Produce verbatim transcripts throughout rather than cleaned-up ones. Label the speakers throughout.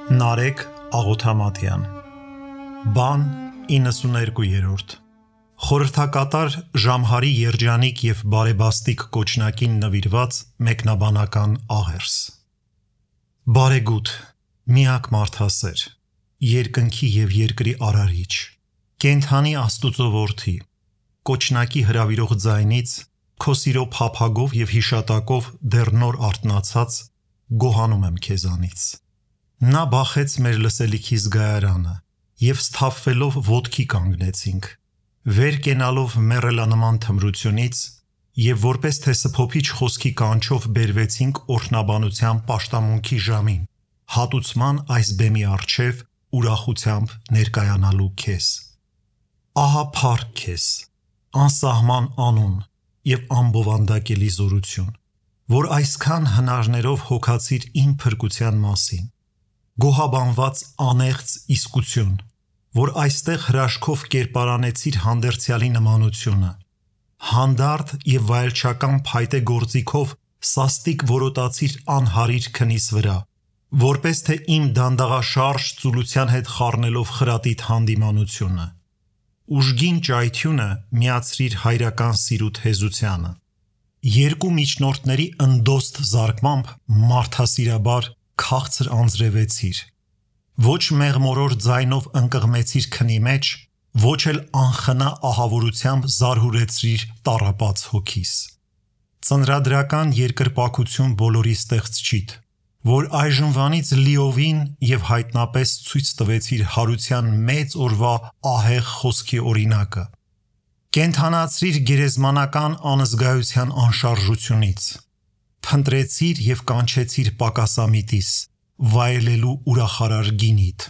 Speaker 1: Նարեկ Աղոթամատյան Բան իննսուներկուերորդ Խորհրդակատար Ժամհարի երջանիկ և բարեբաստիկ կոչնակին նվիրված մեկնաբանական աղերս Բարեգութ, միակ մարդասեր, երկնքի և երկրի արարիչ, կենդանի Աստուծո որդի, կոչնակի հրավիրող ձայնից, քո սիրո փափագով և հիշատակով դեռ նոր արթնացած, գոհանում եմ քեզանից։ Նա բախեց մեր լսելիքի զգայարանը, և սթափվելով ոտքի կանգնեցինք, վեր կենալով մեռելանման թմրությունից, և որպես թե սփոփիչ խոսքի կանչով բերվեցինք օրհնաբանության պաշտամունքի ժամին, հատուցման այս բեմի առջև ուրախությամբ ներկայանալու քեզ։ Ահա փառք քեզ, անսահման անուն և անբովանդակելի զորություն, որ այսքան հնարներով հոգացիր իմ փրկության մասին, գոհաբանված անեղծ իսկություն, որ այստեղ հրաշքով կերպարանեցիր հանդերձյալի նմանությունը, հանդարտ և վայելչական փայտե գործիքով սաստիկ որոտացիր անհարիր քնիս վրա, որպես թե իմ դանդաղաշարժ ծուլության հետ խառնելով խրատիդ հանդիմանությունը, ուժգին ճայթյունը միացրիր հայրական սիրուդ հեզությանը, երկու միջնորդների ընդոստ զարկմամբ մարդասիրաբար քաղցր անձրևեցիր, ոչ մեղմորոր ձայնով ընկղմեցիր քնի մեջ, ոչ էլ անխնա ահավորությամբ զարհուրեցրիր տառապած հոգիս։ Ծնրադրական երկրպագություն բոլորի ստեղծչիդ, որ այժմվանից լիովին և հայտնապես ցույց տվեցիր հարության մեծ օրվա ահեղ խոսքի օրինակը, կենդանացրիր գերեզմանական անզգայության անշարժությունից, փնտրեցիր և կանչեցիր պակասամիտիս, վայելելու ուրախարար գինիդ,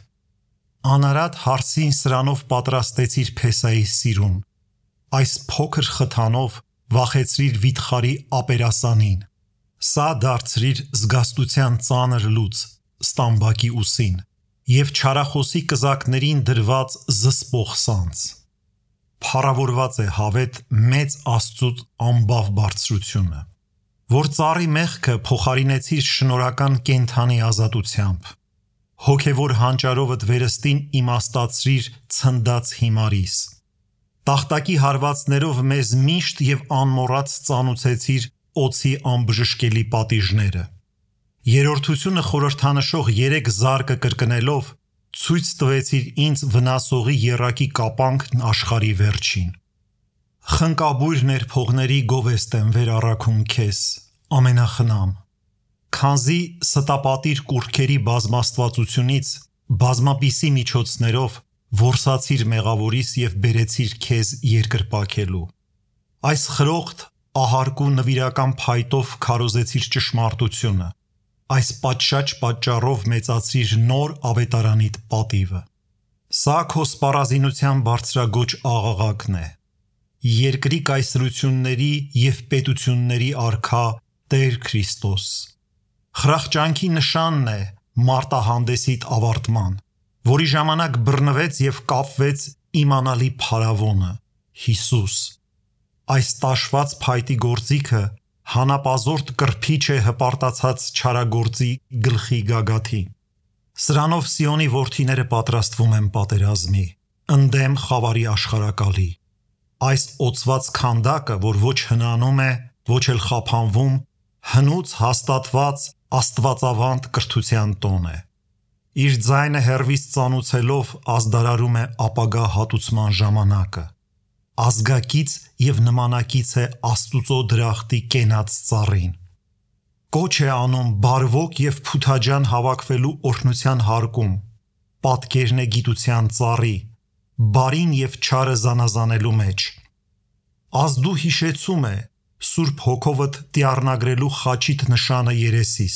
Speaker 1: անարատ հարսին սրանով պատրաստեցիր Փեսայի սիրուն, այս փոքր խթանով վախեցրիր վիթխարի ապերասանին, սա դարձրիր զգաստության ծանր լուծ, ստամբակի ուսին և չարախոսի կզակներին դրված զսպող սանձ։ Փառավորված է հավետ մեծ Աստծուց անբավ բարձրությունը, որ ծառի մեղքը փոխարինեցիր շնորհական կենդանի ազատությամբ, հոգևոր հանճարովդ վերստին իմաստացրիր ցնդած հիմարիս, տախտակի հարվածներով մեզ միշտ և անմոռաց ծանուցեցիր օձի անբժշկելի պատիժները, երրորդությունը խորհրդանշող երեք զարկը կրկնելով ցույց տվեցիր ինձ վնասողի եռակի կապանքն աշխարհի վերջին։ Խնկաբույր ներփողների գովեստ եմ վեր առաքում քեզ, ամենախնամ, քանզի ստապատիր կուռքերի բազմաստվածությունից բազմապիսի միջոցներով որսացիր մեղավորիս և բերեցիր քեզ երկրպագելու։ Այս խրոխտ, ահարկու նվիրական փայտով քարոզեցիր ճշմարտությունը, այս պատշաճ պատճառով մեծացրիր նոր ավետարանիդ պատիվը։ Սա քո սպառազինության բարձրագոչ աղաղակն է, երկրի կայսրությունների և պետությունների արքա Տեր Քրիստոս, խրախճանքի նշանն է մարտահանդեսիդ ավարտման, որի ժամանակ բռնվեց և կապվեց իմանալի փարավոնը՝ Հիսուս, այս տաշված փայտի գործիքը հանապազորդ կրփիչ է հպարտացած չարագործի գլխի գագաթին։ Սրանով Սիոնի որդիները պատրաստվում են պատերազմի, ընդդեմ խավարի աշխարհակալի, այս օծված քանդակը, որ ոչ հնանում է, ոչ էլ խափանվում, հնուց հաստատված աստվածավանդ կրթության տոն է։ Իր ձայնը հեռվից ծանուցելով ազդարարում է ապագա հատուցման ժամանակը, ազգակից և նմանակից է Աստուծո դրախտի կենաց ծառին։ Կոչ է անում բարվոք և փութաջան հավաքվելու օրհնության հարկում, պատկերն է գիտության ծառի, բարին և չարը զանազանելու մեջ։ Ազդու հիշեցում է Սուրբ Հոգովդ տիառնագրելու խաչիդ նշանը երեսիս,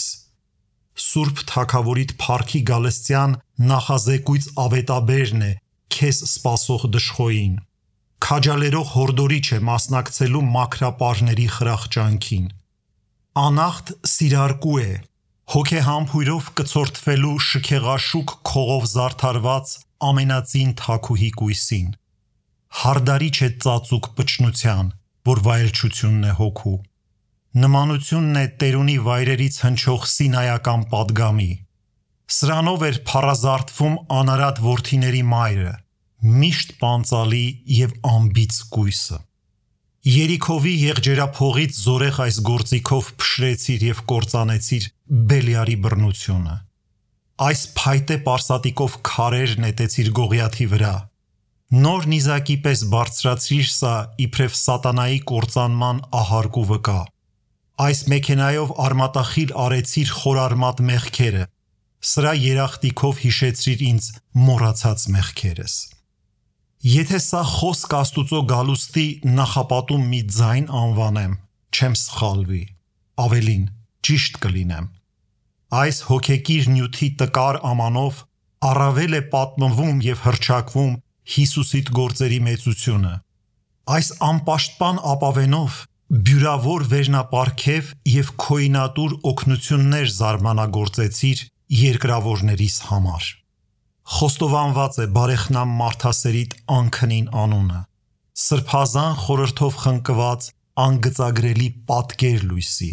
Speaker 1: Սուրբ Թագավորիդ փառքի գալստյան նախազեկույց ավետաբերն է քեզ սպասող դժխոյին, քաջալերող հորդորիչ է մասնակցելու մաքրապարների խրախճանքին, անախտ սիրարկու է, հոգեհամբույրով կցորդվելու շքեղաշուք քողով զարդարված ամենածին թագուհի կույսին, հարդարիչ է ծածուկ պչնության, որ վայելչությունն է հոգու, նմանությունն է տերունի վայրերից հնչող սինայական պատգամի, Սրանով էր փառազարդվում անարատ որդիների մայրը, միշտ պանծալի և անբիծ կույսը։ Երիքովի եղջերափողից զորեղ այս գործիքով փշրեցիր և կործանեցիր Բելիարի բռնությունը։ Այս փայտե պարսատիկով քարեր նետեցիր Գողիաթի վրա։ Նոր նիզակի պես բարձրացրիր սա իբրև սատանայի կործանման ահարկու վկա։ Այս մեքենայով արմատախիլ արեցիր խորարմատ մեղքերը, սրա երախտիկով հիշեցրիր ինձ մոռացած մեղքերս։ Եթե սա խոսք Աստուծո գալուստի նախապատում մի ձայն անվանեմ, չեմ սխալվի, ավելին, ճիշտ կլինեմ։ Այս հոգեկիր նյութի տկար ամանով առավել է պատմվում և հռչակվում Հիսուսիդ գործերի մեծությունը։ Այս անպաշտպան ապավենով բյուրավոր վերնապարգև և քոյինատուր օգնություններ զարմանագործեցիր երկրավորներիս համար։ Խոստովանված է բարեխնամ մարդասերիդ անքնին անունը, սրբազան խորհրդով խնկված անգծագրելի պատկեր լույսի,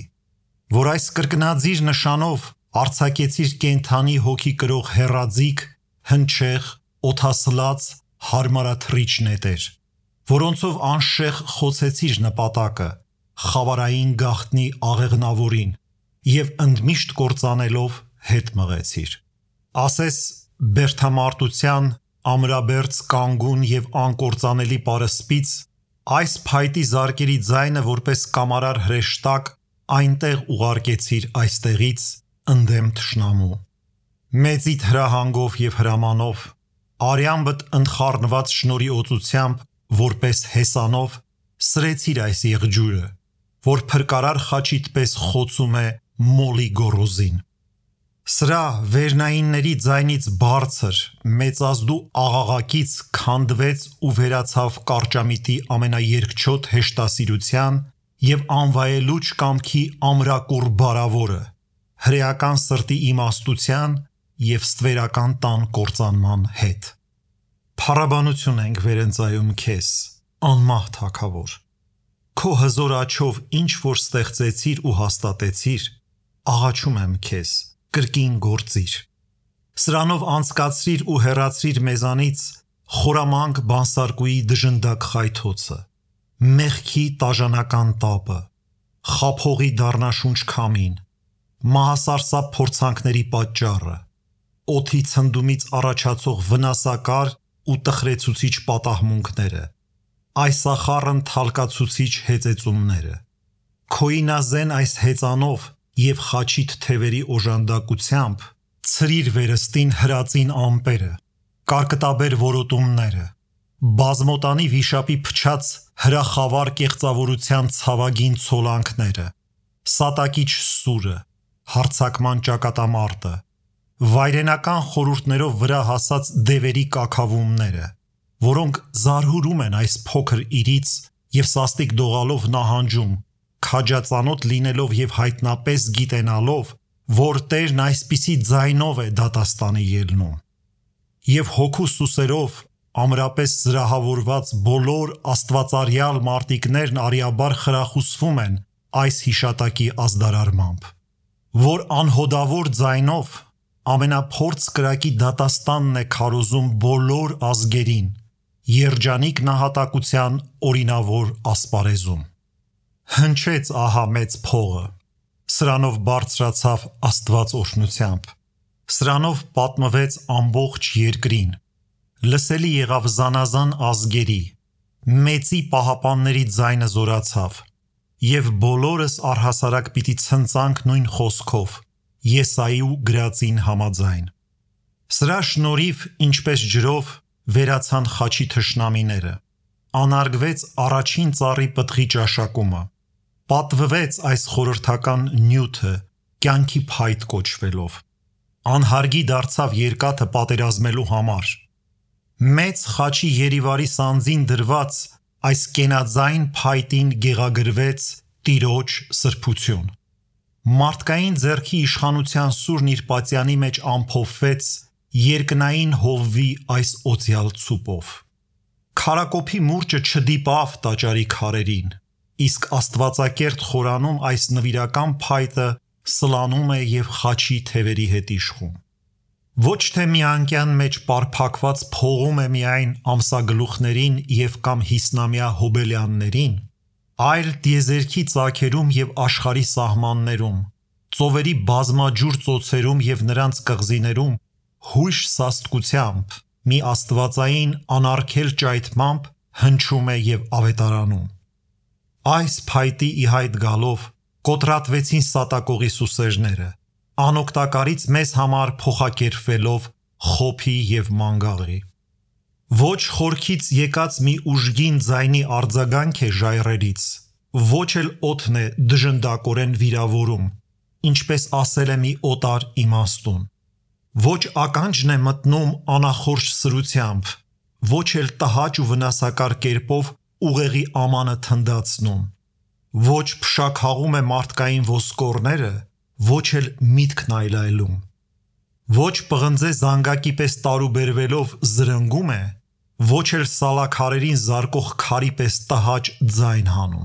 Speaker 1: որ այս կրկնաձիր նշանով արձակեցիր կենդանի հոգի կրող հեռաձիգ, հնչեղ, օդասլաց, հարմարաթռիչ նետեր, որոնցով անշեղ խոցեցիր նպատակը, խավարային գաղտնի աղեղնավորին և ընդմիշտ կործանելով հետ մղեցիր։ Ասես բերդամարտության ամրաբերձ կանգուն և անկործանելի պարսպից այս փայտի զարկերի ձայնը որպես կամարար հրեշտակ այնտեղ ուղարկեցիր այստեղից ընդդեմ թշնամու։ Մեծիդ հրահանգով և հրամանով, արյամբդ ընդխառնված շնորհի օծությամբ, որպես հեսանով, սրեցիր այս եղջյուրը, որ փրկարար խաչիդ պես խոցում է մոլի գոռոզին։ Սրա վերնայինների ձայնից բարձր, մեծազդու աղաղակից քանդվեց ու վերացավ կարճամիտի ամենաերգչոտ հեշտասիրության և անվայելուչ կամքի ամրակուռ բարավորը, հրեական սրտի իմաստության և ստվերական տան կործանման հետ։ Փառաբանություն ենք վերընծայում քեզ, անմահ թագավոր։ Քո հզոր աջով ինչ որ ստեղծեցիր ու հաստատեցիր, աղաչում եմ քեզ, կրկին գործիր։ Սրանով անցկացրիր ու հեռացրիր մեզանից խորամանկ բանսարկուի դժնդակ խայթոցը, մեղքի տաժանական տապը, խաբողի դառնաշունչ քամին, մահասարսափ փորձանքների պատճառը, օդի ցնդումից առաջացող վնասակար ու տխրեցուցիչ պատահմունքները, այսախառն թալկացուցիչ հեծեծումները, քոյինազեն այս հեծանով և խաչիդ թևերի օժանդակությամբ ցրիր վերստին հրածին ամպերը, կարկտաբեր որոտումները, բազմոտանի վիշապի փչած հրախավար կեղծավորության ցավագին ցոլանքները, սատակիչ սուրը, հարձակման ճակատամարտը, վայրենական խորհուրդներով վրա հասած դևերի կաքավումները, որոնք զարհուրում են այս փոքր իրից և սաստիկ դողալով նահանջում, քաջածանոթ լինելով և հայտնապես գիտենալով, որ Տերն այսպիսի ձայնով է դատաստանի ելնում։ Եվ հոգու սուսերով ամրապես զրահավորված բոլոր աստվածարյալ մարտիկներն արիաբար խրախուսվում են այս հիշատակի ազդարարմամբ, որ անհոդավոր ձայնով ամենափորձ կրակի դատաստանն է քարոզում բոլոր ազգերին, երջանիկ նահատակության օրինավոր ասպարեզում։ Հնչեց ահա մեծ փողը, սրանով բարձրացավ Աստված օրհնությամբ, սրանով պատմվեց ամբողջ երկրին, լսելի եղավ զանազան ազգերի, մեծի պահապանների ձայնը զորացավ, և բոլորս առհասարակ պիտի ցնծանք նույն խոսքով, Եսայու գրածին համաձայն։ Սրա շնորհիվ, ինչպես ջրով, վերացան խաչի թշնամիները, անարգվեց առաջին ծառի պտղի ճաշակումը, պատվվեց այս խորհրդական նյութը կյանքի փայտ կոչվելով, անհարգի դարձավ երկաթը պատերազմելու համար։ Մեծ խաչի երիվարի սանձին դրված այս կենաձայն փայտին գեղագրվեց Տիրոջ սրբություն։ Մարդկային ձեռքի իշխանության սուրն իր պատյանի մեջ ամփոփվեց երկնային հովվի այս օծյալ ցուպով։ Քարակոփի մուրճը չդիպավ տաճարի քարերին, իսկ աստվածակերտ խորանում այս նվիրական փայտը սլանում է և խաչի թևերի հետ իշխում։ Ոչ թե մի անկյան մեջ պարփակված փողում է միայն ամսագլուխներին և կամ հիսնամյա հոբելյաններին, այլ տիեզերքի ծագերում և աշխարհի սահմաններում, ծովերի բազմաջուր ծոցերում և նրանց կղզիներում հույժ սաստկությամբ, մի աստվածային անարգել ճայթմամբ հնչում է և ավետարանում։ Այս փայտի ի հայտ գալով կոտրատվեցին սատակողի սուսերները, անօգտակարից մեզ համար փոխակերպվելով խոփի և մանգաղի։ Ոչ խորքից եկած մի ուժգին ձայնի արձագանք է ժայռերից, ոչ էլ օդն է դժնդակորեն վիրավորում, ինչպես ասել է մի օտար իմաստուն։ Ոչ ականջն է մտնում անախորժ սրությամբ, ոչ էլ տհաճ ու վնասակար կերպով ուղեղի ամանը թնդացնում, ոչ փշաքաղում է մարդկային ոսկորները, ոչ էլ միտքն այլայլում, ոչ պղնձե զանգակի պես տարուբերվելով զրնգում է, ոչ էլ սալաքարերին զարկող քարի պես տհաճ ձայն հանում։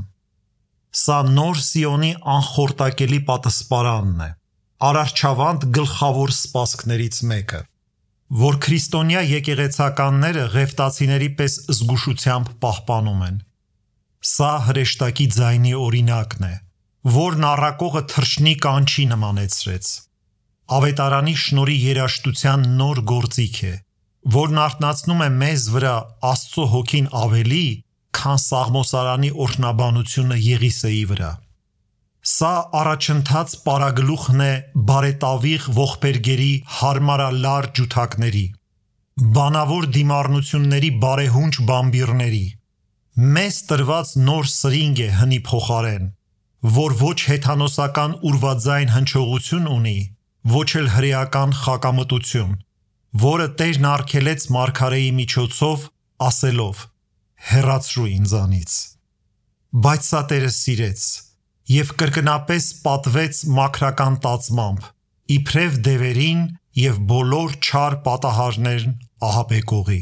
Speaker 1: Սա նոր Սիոնի անխորտակելի պատսպարանն է, արարչավանդ գլխավոր սպասքներից մեկը, որ քրիստոնյա եկեղեցականները ղևտացիների պես զգուշությամբ պահպանում են։ Սա հրեշտակի ձայնի օրինակն է, որն առակողը թռչնի կանչի նմանեցրեց։ Ավետարանի շնորհի երաշտության նոր գործիք է, որն արթնացնում է մեզ վրա Աստծո հոգին ավելի, քան Սաղմոսարանի օրհնաբանությունը Եղիսեի վրա։ Սա առաջընթաց պարագլուխն է բարետավիղ ողբերգերի հարմարալար ջութակների, բանավոր դիմառնությունների բարեհունչ բամբիռների, մեզ տրված նոր սրինգ է հնի փոխարեն, որ ոչ հեթանոսական ուրվաձայն հնչողություն ունի, ոչ էլ հրեական խակամտություն, որը Տերն արգելեց մարգարեի միջոցով, ասելով. «Հեռացրու ինձանից»։ Բայց սա Տերը սիրեց և կրկնապես պատվեց մաքրական տածմամբ, իբրև դևերին և բոլոր չար պատահարներն ահաբեկողի։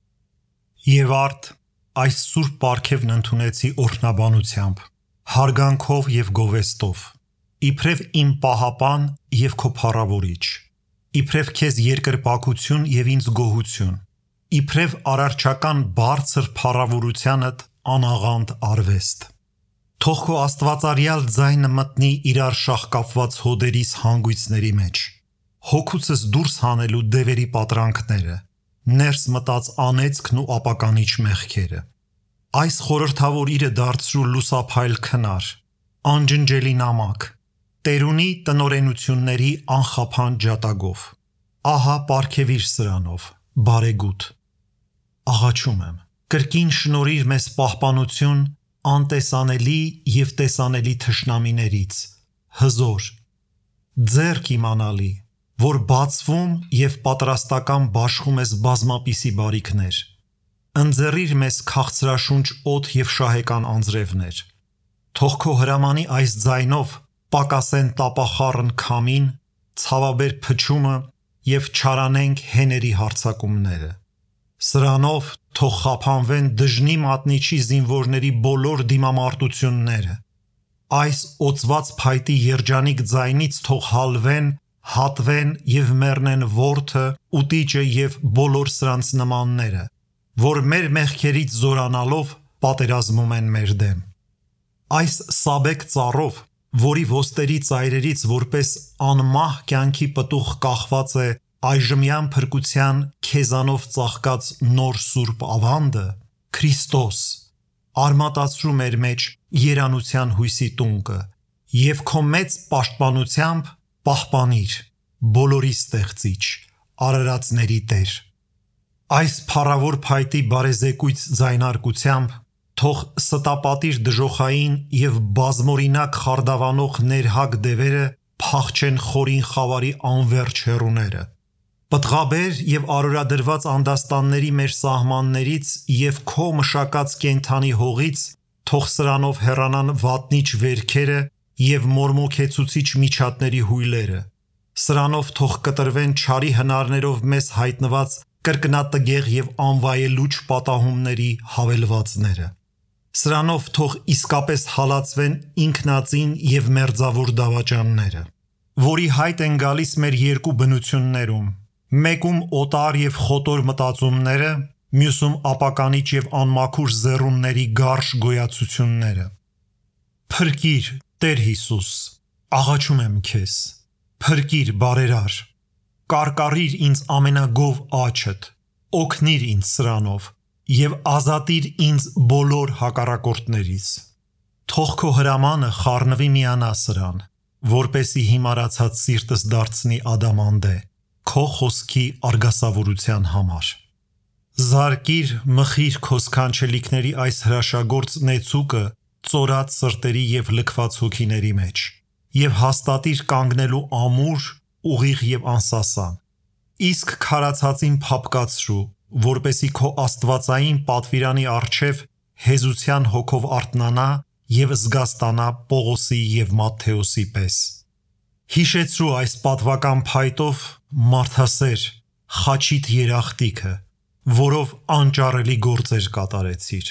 Speaker 1: Եվ արդ այս սուրբ պարգևն ընդունեցի օրհնաբանությամբ, հարգանքով և գովեստով, իբրև իմ պահապան և քո փառավորիչ, իբրև քեզ երկրպագություն և ինձ գոհություն, իբրև արարչական բարձր փառավորությանդ անաղանդ արվեստ։ Թող քո աստվածարյալ ձայնը մտնի իրար շաղկապված հոդերիս հանգույցների մեջ, հոգուցս դուրս հանելու դևերի պատրանքները, ներս մտած անեծքն ու ապականիչ մեղքերը։ Այս խորհրդավոր իրը դարձրու լուսափայլ քնար, անջնջելի նամակ, Տերունի տնօրենությունների անխափան ջատագով։ Ահա պարգևիր սրանով, բարեգութ։ Աղաչում եմ, կրկին շնորհիր մեզ պահպանություն անտեսանելի և տեսանելի թշնամիներից, հզոր, ձեռք իմանալի, որ բացվում և պատրաստական բաշխում ես բազմապիսի բարիքներ, ընձեռիր մեզ քաղցրաշունչ օդ և շահեկան անձրևներ, թող քո հրամանի այս ձայնով պակասեն տապախառն քամին, ցավաբեր փչումը և չարանենք հեների հարձակումները։ Սրանով թող խափանվեն դժնի մատնիչի զինվորների բոլոր դիմամարտությունները, այս օծված փայտի երջանիկ ձայնից թող հալվեն, հատվեն և մեռնեն որդը, ուտիճը և բոլոր սրանց նմանները, որ մեր մեղքերից զորանալով պատերազմում են մեր դեմ։ Այս սաբեկ ծառով, որի ոստերի ծայրերից որպես անմահ կյանքի պտուղ կախված է այժմյան փրկության քեզանով ծաղկած նոր սուրբ ավանդը, Քրիստոս, արմատացրու մեր մեջ երանության հույսի տունկը և քո մեծ պաշտպանությամբ պահպանիր, բոլորի ստեղծիչ, արարածների Տեր։ Այս փառավոր փայտի բարեզեկույց ձայնարկությամբ թող ստապատիր դժոխային և բազմօրինակ խարդավանող ներհակ դևերը փախչեն խորին խավարի անվերջ հեռուները։ Պտղաբեր և արորադրված անդաստանների մեր սահմաններից և քո մշակած կենդանի հողից թող սրանով հեռանան վատնիչ վերքերը և մորմոքեցուցիչ միջատների հույլերը, սրանով թող կտրվեն չարի հնարներով մեզ հայտնված կրկնատգեղ և անվայելուչ պատահումների հավելվածները, սրանով թող իսկապես հալածվեն ինքնածին և մերձավոր դավաճանները, որի հայտ են գալիս մեր երկու բնություններում, մեկում օտար եւ խոտոր մտածումները, մյուսում ապականիչ եւ անմաքուր զեռունների գարշ գոյացությունները։ Փրկիր, Տեր Հիսուս, աղաչում եմ քեզ, փրկիր բարերար, կարկառիր ինձ ամենագով աչդ, օգնիր ինձ սրանով եւ ազատիր ինձ բոլոր հակառակորդներից։ Թող քո հրամանը խառնվի միանա սրան, որպեսի հիմարացած սիրտս դարձնի ադամանդե, քո խոսքի արգասավորության համար։ Զարկիր մխիր քո սքանչելիքների այս հրաշագործ նեցուկը ծորած սրտերի եւ լքված հոգիների մեջ եւ հաստատիր կանգնելու ամուր, ուղիղ եւ անսասան։ Իսկ քարացածին փափկացրու, որպեսի քո աստվածային պատվիրանի առջև հեզության հոգով արթնանա եւ զգաստանա Պողոսի եւ Մատթեոսի պես։ Հիշեցրու այս պատվական փայտով մարդասեր խաչիդ երախտիկը, որով անճարելի գործեր կատարեցիր։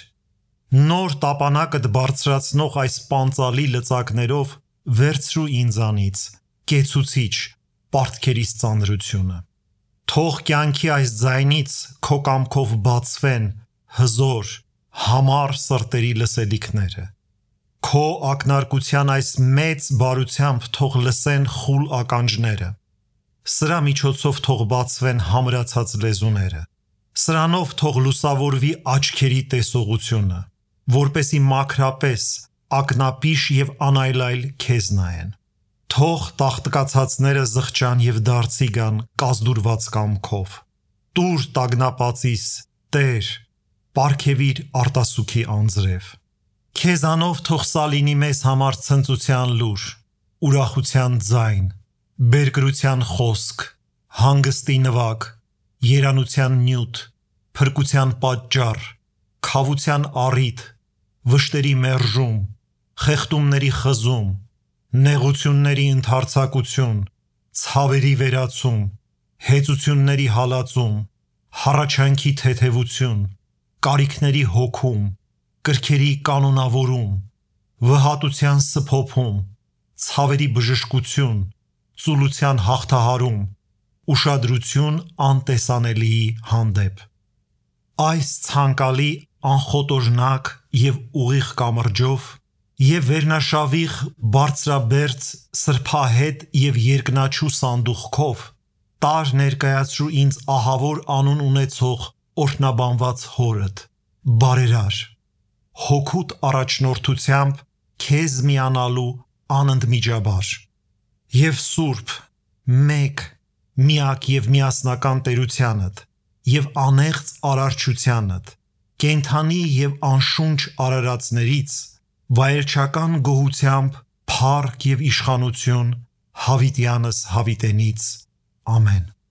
Speaker 1: Նոր տապանակդ բարձրացնող այս պանծալի լծակներով վերցրու ինձանից կեցուցիչ պարտքերիս ծանրությունը։ Թող կյանքի այս ձայնից քո կամքով բացվեն հզոր, համառ սրտերի լսելիքները։ Քո ակնարկության այս մեծ բարությամբ թող լսեն խուլ ականջները։ Սրա միջոցով թող բացվեն համրացած լեզուները։ Սրանով թող լուսավորվի աչքերի տեսողությունը, որպեսի մաքրապես, ակնապիշ եւ անայլայլ քեզ նայեն։ Թող տաղտկացածները զղջան եւ դարձի գան կազդուրված կամքով։ Տուր տագնապածիս, Տեր, պարգևիր արտասուքի անձրև։ Քեզանով թող սա լինի մեզ համար ցնծության լուր, ուրախության ձայն, բերկրության խոսք, հանգստի նվագ, երանության նյութ, փրկության պատճառ, քավության առիթ, վշտերի մերժում, խեղդումների խզում, նեղությունների ընդարձակություն, ցավերի վերացում, հեծությունների հալածում, հառաչանքի թեթևություն, կարիքների հոգում, կրքերի կանոնավորում, վհատության սփոփում, ցավերի բժշկություն, ծուլության հաղթահարում, ուշադրություն անտեսանելիի հանդեպ։ Այս ցանկալի անխոտորնակ եւ ուղիղ կամրջով եւ վերնաշավիղ բարձրաբերձ սրբահետ եւ երկնաչու սանդուղքով տար ներկայացրու ինձ ահավոր անուն ունեցող օրհնաբանված հորդ, բարերար, հոգուտ առաջնորդությամբ քեզ միանալու անընդմիջաբար եւ սուրբ, մեկ, միակ եւ միասնական տերությանդ եւ անեղծ արարչությանդ, կենթանի եւ անշունչ արարածներից, վայելչական գոհությամբ, փառք եւ իշխանություն հավիտյանս հավիտենից, ամեն։